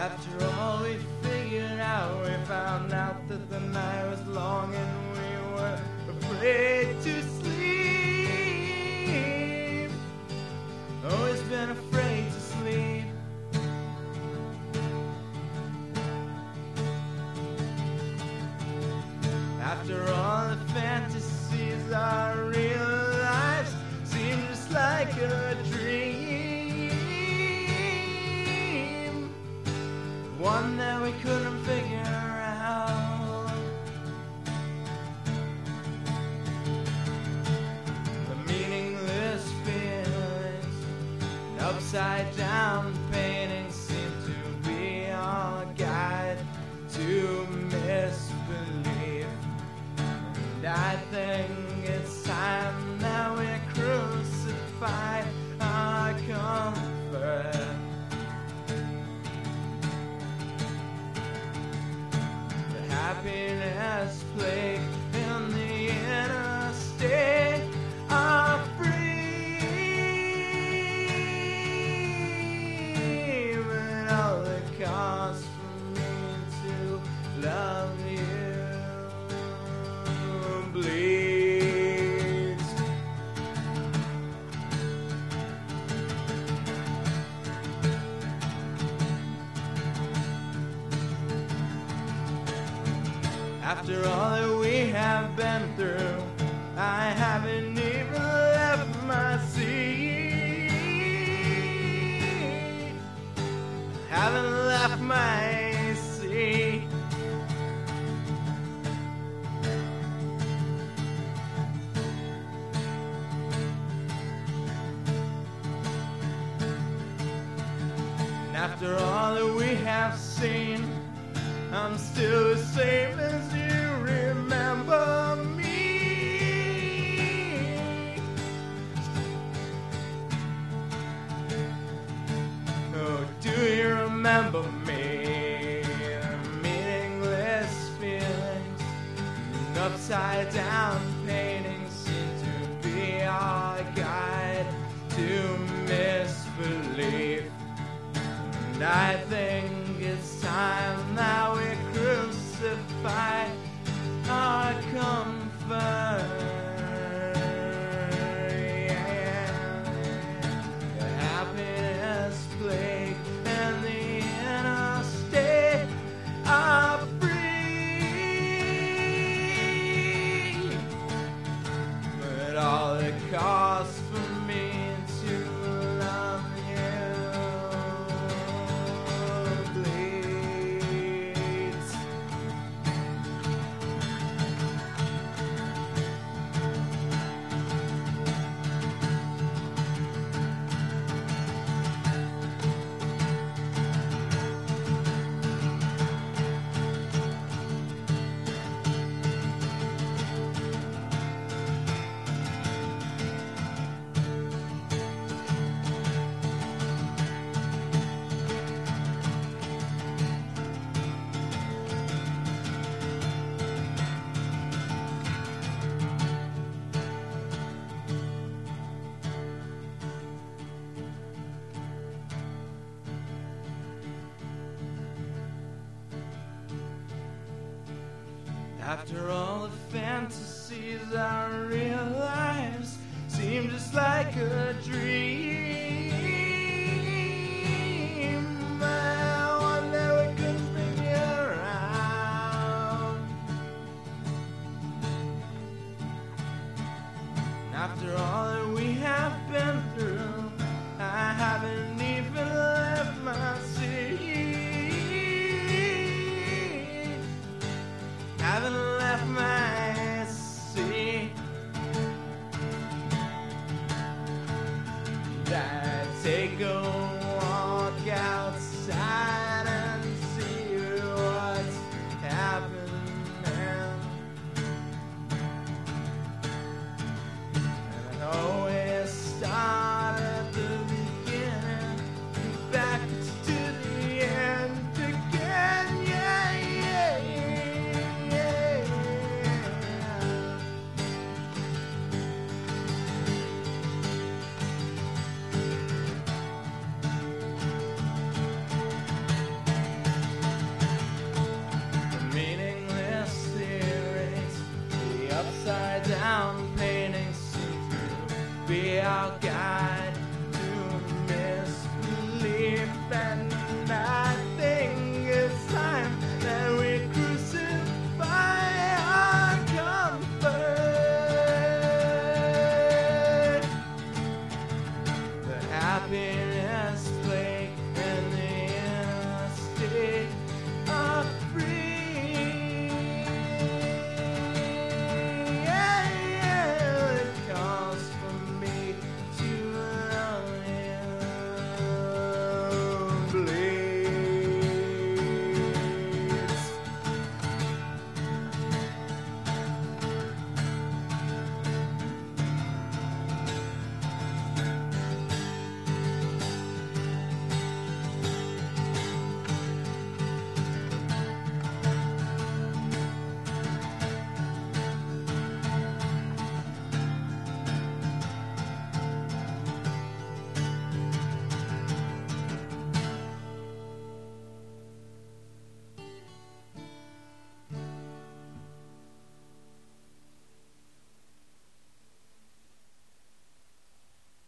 After all we figured out, we found out that the night was long and we were afraid to sleep. Always been afraid to sleep. After all the fantasies, our real lives seem just like a dream, one that we couldn't figure out. The meaningless feelings and upside down paintings seem to be our guide to misbelief. And I think it's time that we crucify our comfort. The happiness plague in the inner state are free, but all the cost for me to love you bleeds. After all that we have been through, I haven't even left my seat. Haven't left my seat. After all that we have seen, I'm still the same as you remember me. Oh, do you remember me? Meaningless feelings and upside down paintings seem to be our guide to misbelief. And I think it's time that we crucify our comfort. Yeah. The happiness plague and the inner state are free, but all it costs for me to love you bleeds. After all the fantasies, our real lives seem just like a dream, but one that we couldn't figure out. After all that we have been through, I haven't even left my seat. Haven't left my seat. I take a walk outside and see what's happening. And I always down, plain and see through. Be our guide.